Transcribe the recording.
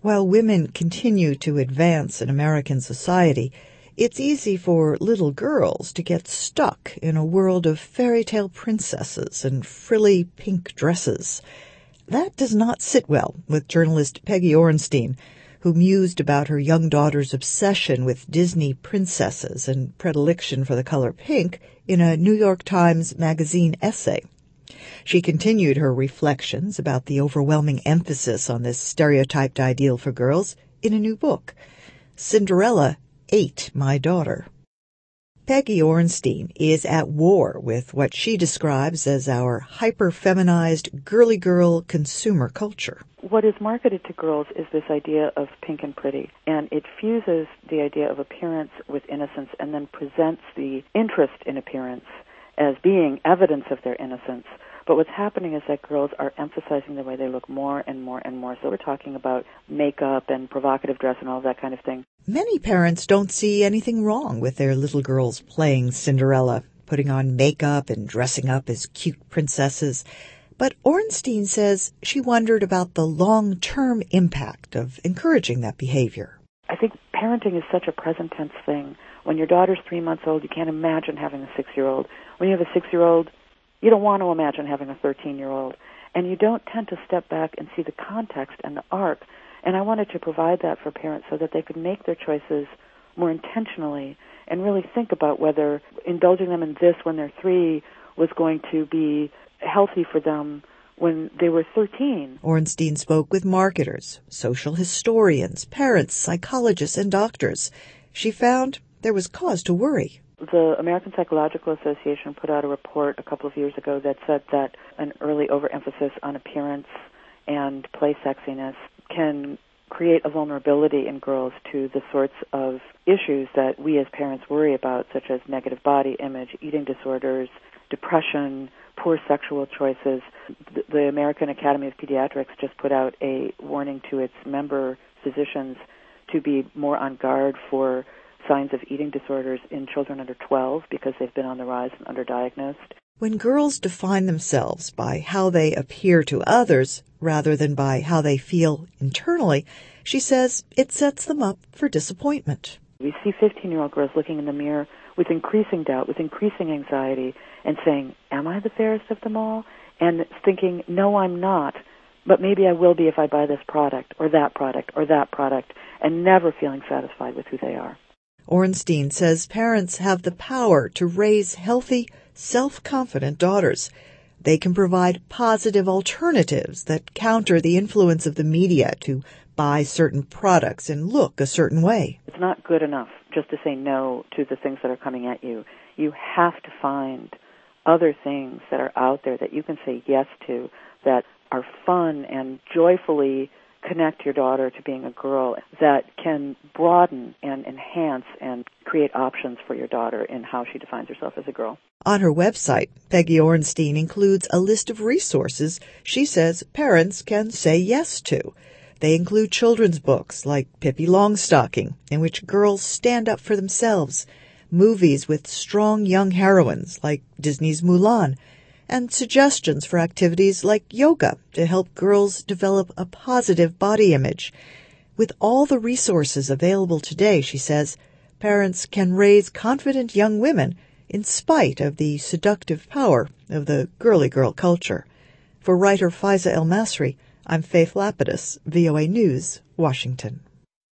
While women continue to advance in American society, it's easy for little girls to get stuck in a world of fairy tale princesses and frilly pink dresses. That does not sit well with journalist Peggy Orenstein, who mused about her young daughter's obsession with Disney princesses and predilection for the color pink in a New York Times Magazine essay. She continued her reflections about the overwhelming emphasis on this stereotyped ideal for girls in a new book, Cinderella Ate My Daughter. Peggy Orenstein is at war with what she describes as our hyper-feminized girly girl consumer culture. What is marketed to girls is this idea of pink and pretty, and it fuses the idea of appearance with innocence and then presents the interest in appearance as being evidence of their innocence. But what's happening is that girls are emphasizing the way they look more and more and more. So we're talking about makeup and provocative dress and all that kind of thing. Many parents don't see anything wrong with their little girls playing Cinderella, putting on makeup and dressing up as cute princesses. But Orenstein says she wondered about the long-term impact of encouraging that behavior. I think parenting is such a present tense thing. When your daughter's 3 months old, you can't imagine having a 6-year-old. When you have a 6-year-old, you don't want to imagine having a 13-year-old. And you don't tend to step back and see the context and the arc. And I wanted to provide that for parents so that they could make their choices more intentionally and really think about whether indulging them in this when they're 3 was going to be healthy for them when they were 13. Orenstein spoke with marketers, social historians, parents, psychologists, and doctors. She found there was cause to worry. The American Psychological Association put out a report a couple of years ago that said that an early overemphasis on appearance and play sexiness can create a vulnerability in girls to the sorts of issues that we as parents worry about, such as negative body image, eating disorders, depression, poor sexual choices. The American Academy of Pediatrics just put out a warning to its member physicians to be more on guard for signs of eating disorders in children under 12 because they've been on the rise and underdiagnosed. When girls define themselves by how they appear to others rather than by how they feel internally, she says it sets them up for disappointment. We see 15-year-old girls looking in the mirror with increasing doubt, with increasing anxiety, and saying, am I the fairest of them all? And thinking, no, I'm not, but maybe I will be if I buy this product or that product or that product, and never feeling satisfied with who they are. Orenstein says parents have the power to raise healthy, self-confident daughters. They can provide positive alternatives that counter the influence of the media to buy certain products and look a certain way. It's not good enough just to say no to the things that are coming at you. You have to find other things that are out there that you can say yes to that are fun and joyfully connect your daughter to being a girl, that can broaden and enhance and create options for your daughter in how she defines herself as a girl. On her website, Peggy Orenstein includes a list of resources she says parents can say yes to. They include children's books like Pippi Longstocking, in which girls stand up for themselves, movies with strong young heroines like Disney's Mulan, and suggestions for activities like yoga to help girls develop a positive body image. With all the resources available today, she says, parents can raise confident young women in spite of the seductive power of the girly girl culture. For writer Faiza El Masri, I'm Faith Lapidus, VOA News, Washington.